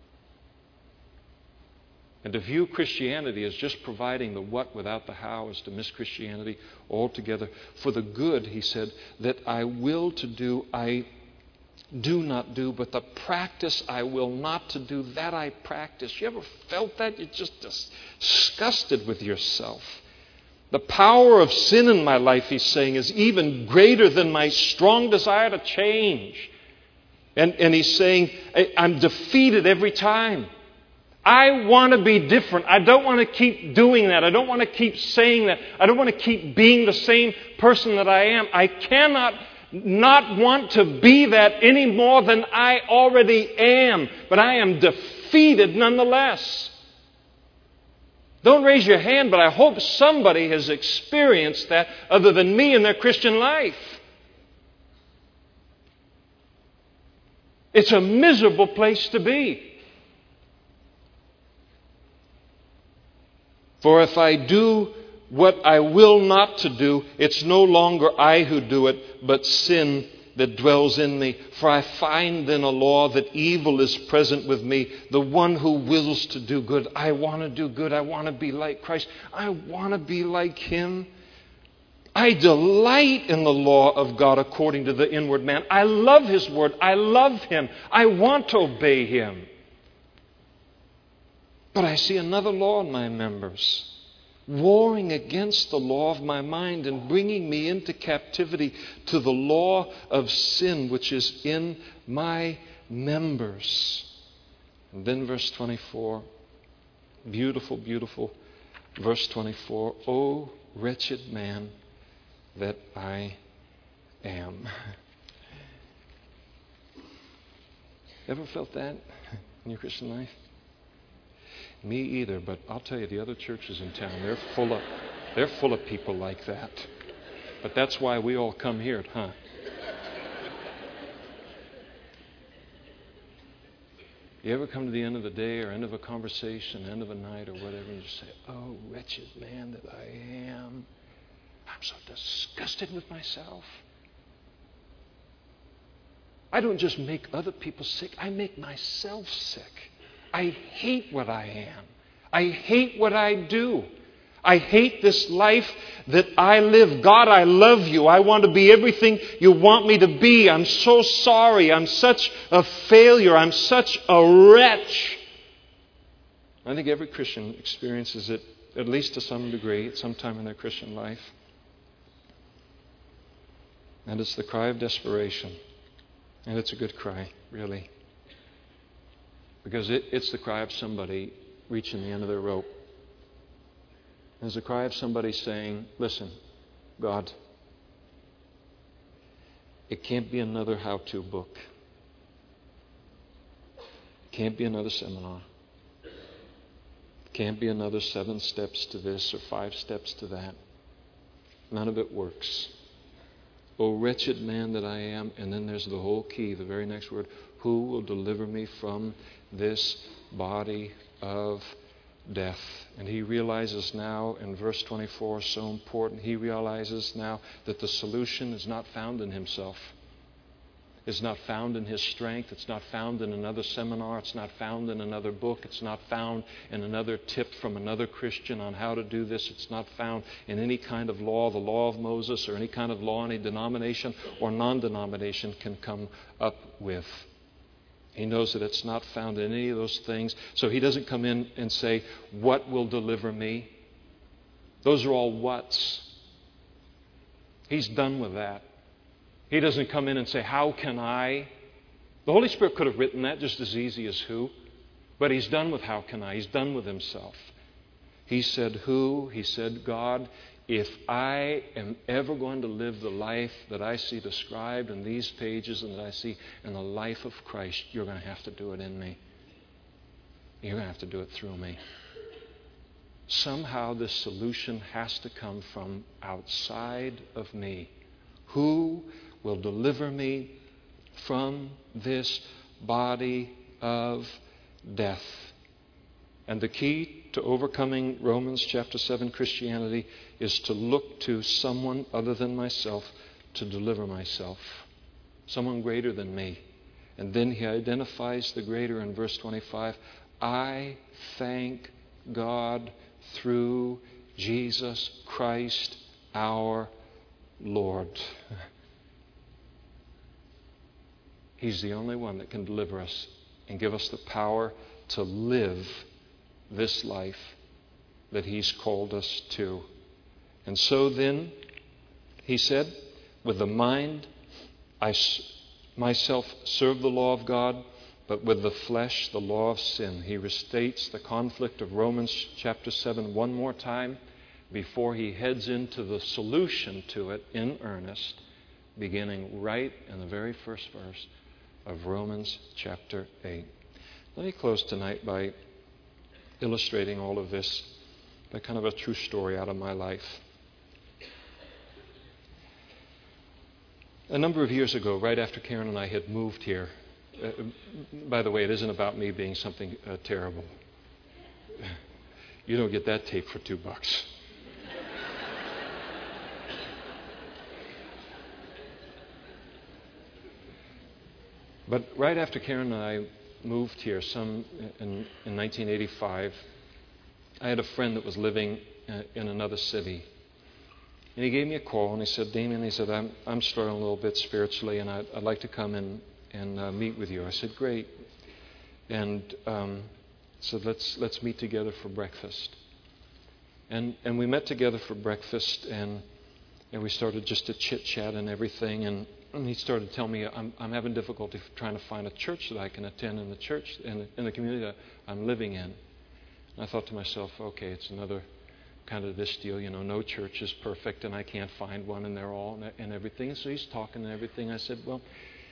And to view Christianity as just providing the what without the how is to miss Christianity altogether. For the good, he said, that I will to do, I do not do, but the practice I will not to do, that I practice. You ever felt that? You're just disgusted with yourself. The power of sin in my life, he's saying, is even greater than my strong desire to change. And he's saying, I'm defeated every time. I want to be different. I don't want to keep doing that. I don't want to keep saying that. I don't want to keep being the same person that I am. I cannot not want to be that any more than I already am. But I am defeated nonetheless. Don't raise your hand, but I hope somebody has experienced that other than me in their Christian life. It's a miserable place to be. For if I do what I will not to do, it's no longer I who do it, but sin that dwells in me. For I find then a law that evil is present with me, the one who wills to do good. I want to do good. I want to be like Christ. I want to be like Him. I delight in the law of God according to the inward man. I love His word. I love Him. I want to obey Him. But I see another law in my members, warring against the law of my mind and bringing me into captivity to the law of sin which is in my members. And then verse 24, beautiful, beautiful verse 24. O wretched man that I am. Ever felt that in your Christian life? Me either, but I'll tell you, the other churches in town, they're full of people like that. But that's why we all come here, huh? You ever come to the end of the day or end of a conversation, end of a night or whatever, and you say, oh, wretched man that I am. I'm so disgusted with myself. I don't just make other people sick, I make myself sick. I hate what I am. I hate what I do. I hate this life that I live. God, I love you. I want to be everything you want me to be. I'm so sorry. I'm such a failure. I'm such a wretch. I think every Christian experiences it, at least to some degree, at some time in their Christian life. And it's the cry of desperation. And it's a good cry, really. Because it's the cry of somebody reaching the end of their rope. It's the cry of somebody saying, listen, God, it can't be another how-to book. It can't be another seminar. It can't be another 7 steps to this or 5 steps to that. None of it works. O wretched man that I am. And then there's the whole key, the very next word. Who will deliver me from this body of death? And he realizes now in verse 24, so important, he realizes now that the solution is not found in himself. It's not found in his strength. It's not found in another seminar. It's not found in another book. It's not found in another tip from another Christian on how to do this. It's not found in any kind of law, the law of Moses, or any kind of law any denomination or non-denomination can come up with. He knows that it's not found in any of those things. So he doesn't come in and say, what will deliver me? Those are all whats. He's done with that. He doesn't come in and say, how can I? The Holy Spirit could have written that just as easy as who. But He's done with how can I. He's done with Himself. He said who? He said, God, if I am ever going to live the life that I see described in these pages and that I see in the life of Christ, you're going to have to do it in me. You're going to have to do it through me. Somehow this solution has to come from outside of me. Who will deliver me from this body of death? And the key to overcoming Romans chapter 7 Christianity is to look to someone other than myself to deliver myself. Someone greater than me. And then he identifies the greater in verse 25. I thank God through Jesus Christ our Lord. He's the only one that can deliver us and give us the power to live this life that He's called us to. And so then, he said, with the mind, I myself serve the law of God, but with the flesh, the law of sin. He restates the conflict of Romans chapter 7 one more time before he heads into the solution to it in earnest, beginning right in the very first verse of Romans chapter 8. Let me close tonight by illustrating all of this by kind of a true story out of my life. A number of years ago, right after Karen and I had moved here, by the way, it isn't about me being something terrible. You don't get that tape for $2. But right after Karen and I moved here, in 1985, I had a friend that was living in another city. And he gave me a call and he said, Damien, he said, I'm struggling a little bit spiritually and I'd like to come and meet with you. I said, great. And said, let's meet together for breakfast. And we met together for breakfast and we started just to chit-chat and everything. And he started telling me, I'm having difficulty trying to find a church that I can attend in the church, in the community that I'm living in. And I thought to myself, okay, it's another kind of this deal, no church is perfect and I can't find one and they're all and everything. And so he's talking and everything. I said, well,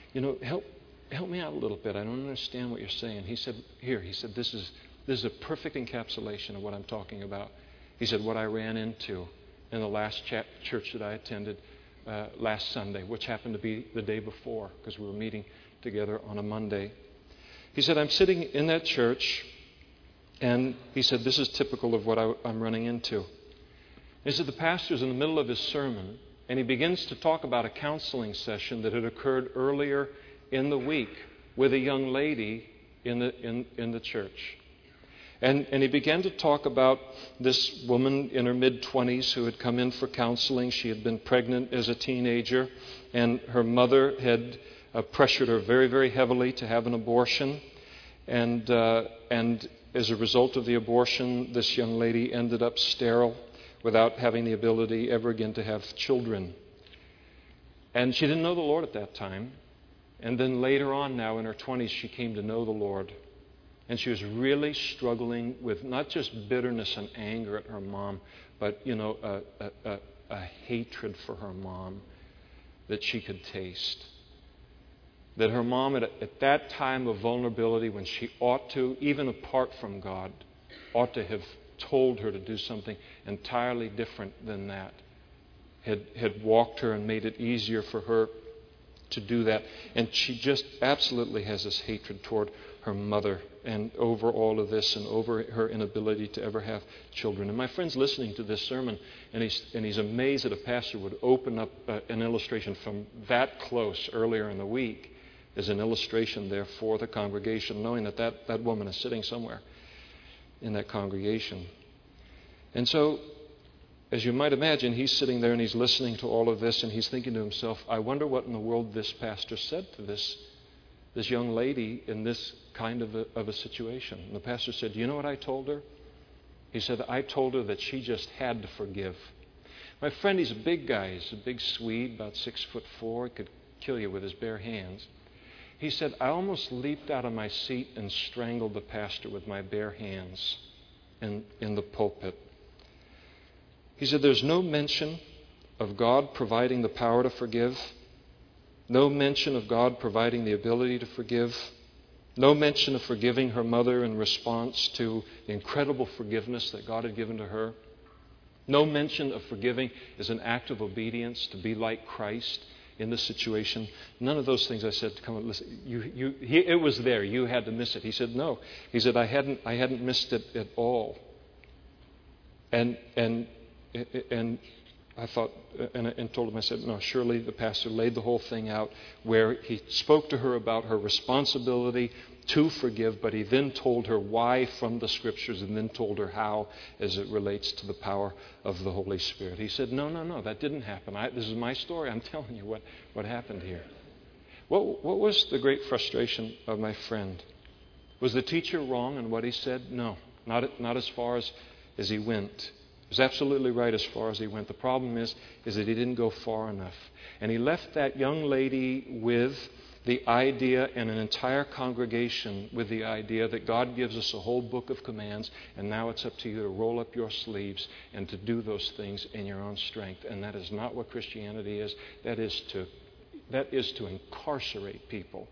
help me out a little bit. I don't understand what you're saying. He said, this is a perfect encapsulation of what I'm talking about. He said, what I ran into in the last church that I attended last Sunday, which happened to be the day before because we were meeting together on a Monday. He said, I'm sitting in that church and he said, this is typical of what I'm running into. He said, the pastor's in the middle of his sermon and he begins to talk about a counseling session that had occurred earlier in the week with a young lady in the church. And he began to talk about this woman in her mid-20s who had come in for counseling. She had been pregnant as a teenager, and her mother had pressured her very, very heavily to have an abortion. And as a result of the abortion, this young lady ended up sterile without having the ability ever again to have children. And she didn't know the Lord at that time. And then later on now in her 20s, she came to know the Lord. And she was really struggling with not just bitterness and anger at her mom, but, a hatred for her mom that she could taste. That her mom, at that time of vulnerability, when she ought to, even apart from God, ought to have told her to do something entirely different than that, had walked her and made it easier for her to do that. And she just absolutely has this hatred toward her mother and over all of this and over her inability to ever have children. And my friend's listening to this sermon and he's amazed that a pastor would open up an illustration from that close earlier in the week as an illustration there for the congregation, knowing that woman is sitting somewhere in that congregation. And so, as you might imagine, he's sitting there and he's listening to all of this and he's thinking to himself, I wonder what in the world this pastor said to this young lady in this kind of a situation. And the pastor said, do you know what I told her? He said, I told her that she just had to forgive. My friend, he's a big guy. He's a big Swede, about 6'4". He could kill you with his bare hands. He said, I almost leaped out of my seat and strangled the pastor with my bare hands in the pulpit. He said, there's no mention of God providing the power to forgive, no mention of God providing the ability to forgive, no mention of forgiving her mother in response to the incredible forgiveness that God had given to her. No mention of forgiving as an act of obedience to be like Christ in this situation. None of those things. I said, come on, listen. It was there. You had to miss it. He said, no. He said, I hadn't missed it at all. And I thought, and told him, I said, no, surely the pastor laid the whole thing out where he spoke to her about her responsibility to forgive, but he then told her why from the Scriptures and then told her how as it relates to the power of the Holy Spirit. He said, no, that didn't happen. This is my story. I'm telling you what happened here. What was the great frustration of my friend? Was the teacher wrong in what he said? No, not as far as he went. He was absolutely right as far as he went. The problem is that he didn't go far enough. And he left that young lady with the idea, and an entire congregation with the idea, that God gives us a whole book of commands, and now it's up to you to roll up your sleeves and to do those things in your own strength. And that is not what Christianity is. That is to incarcerate people.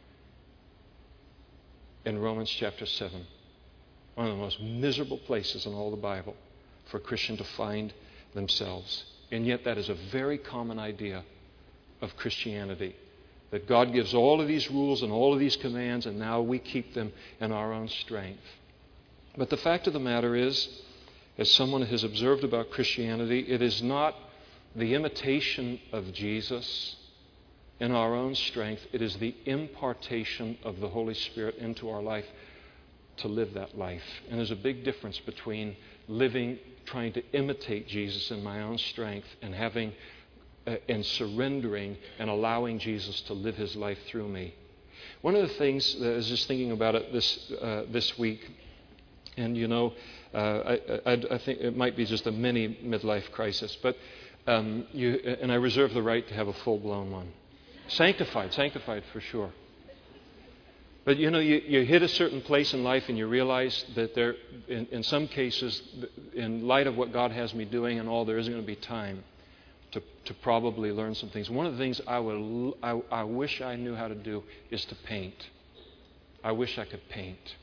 In Romans chapter 7, one of the most miserable places in all the Bible for a Christian to find themselves. And yet that is a very common idea of Christianity. That God gives all of these rules and all of these commands, and now we keep them in our own strength. But the fact of the matter is, as someone has observed about Christianity, it is not the imitation of Jesus in our own strength. It is the impartation of the Holy Spirit into our life to live that life. And there's a big difference between trying to imitate Jesus in my own strength and surrendering and allowing Jesus to live His life through me. One of the things that I was just thinking about it this week, and I think it might be just a mini midlife crisis, but and I reserve the right to have a full-blown one. Sanctified for sure. But you hit a certain place in life and you realize that there, in some cases, in light of what God has me doing and all, there isn't going to be time to probably learn some things. One of the things I wish I knew how to do is to paint. I wish I could paint.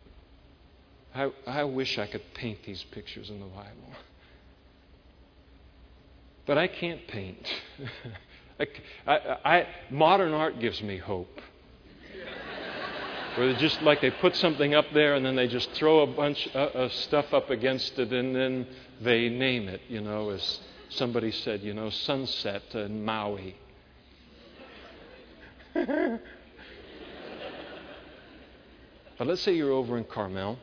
I wish I could paint these pictures in the Bible. But I can't paint. Modern art gives me hope. Where just like they put something up there and then they just throw a bunch of stuff up against it and then they name it, as somebody said, sunset in Maui. But let's say you're over in Carmel.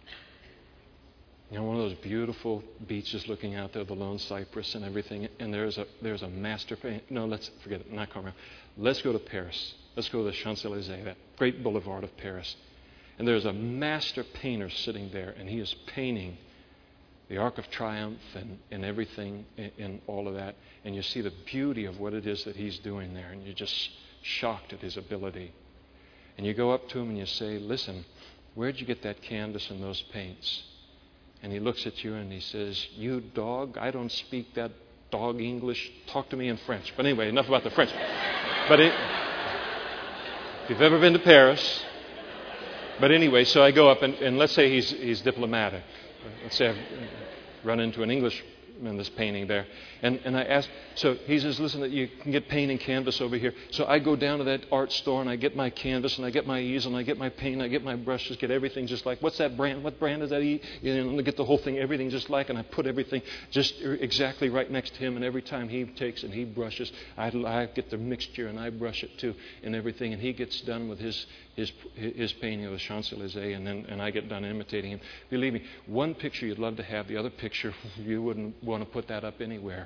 One of those beautiful beaches looking out there, the lone cypress and everything, and there's a master paint. No, let's forget it, not Carmel. Let's go to Paris. Let's go to the Champs-Élysées, that great boulevard of Paris. And there's a master painter sitting there, and he is painting the Arc of Triumph and everything in all of that. And you see the beauty of what it is that he's doing there, and you're just shocked at his ability. And you go up to him and you say, listen, where'd you get that canvas and those paints? And he looks at you and he says, you dog, I don't speak that dog English. Talk to me in French. But anyway, enough about the French. But if you've ever been to Paris, but anyway, so I go up and let's say he's diplomatic. Let's say I've run into an Englishman in this painting there. And I ask, so he says, listen, you can get paint and canvas over here. So I go down to that art store and I get my canvas and I get my easel and I get my paint and I get my brushes, get everything just like, what's that brand? What brand is that? And I get the whole thing, everything just like, and I put everything just exactly right next to him. And every time he takes and he brushes, I get the mixture and I brush it too and everything. And he gets done with his painting of the Champs-Élysées and I get done imitating him. Believe me, one picture you'd love to have, the other picture you wouldn't want to put that up anywhere.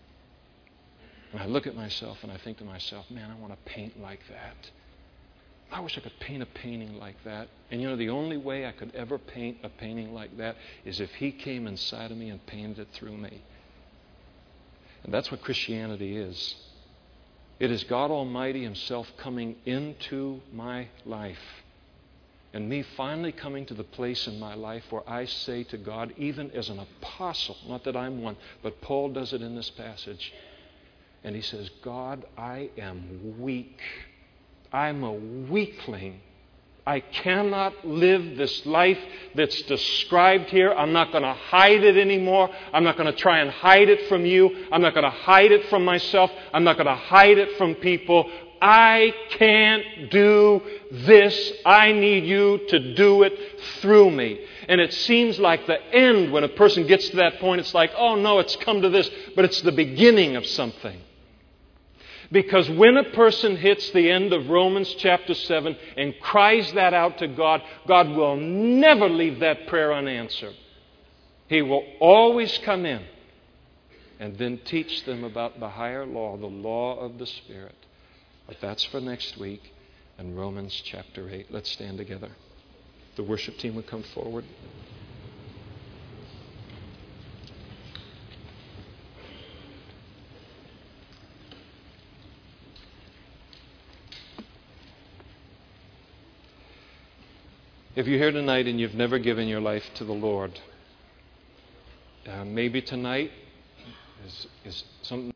And I look at myself and I think to myself, man, I want to paint like that. I wish I could paint a painting like that. And you know, the only way I could ever paint a painting like that is if He came inside of me and painted it through me. And that's what Christianity is. It is God Almighty Himself coming into my life. And me finally coming to the place in my life where I say to God, even as an apostle, not that I'm one, but Paul does it in this passage. And he says, God, I am weak. I'm a weakling. I cannot live this life that's described here. I'm not going to hide it anymore. I'm not going to try and hide it from you. I'm not going to hide it from myself. I'm not going to hide it from people. I can't do this. I need you to do it through me. And it seems like the end when a person gets to that point. It's like, oh no, it's come to this. But it's the beginning of something. Because when a person hits the end of Romans chapter 7 and cries that out to God, God will never leave that prayer unanswered. He will always come in and then teach them about the higher law, the law of the Spirit. But that's for next week in Romans chapter 8. Let's stand together. The worship team would come forward. If you're here tonight and you've never given your life to the Lord, maybe tonight is something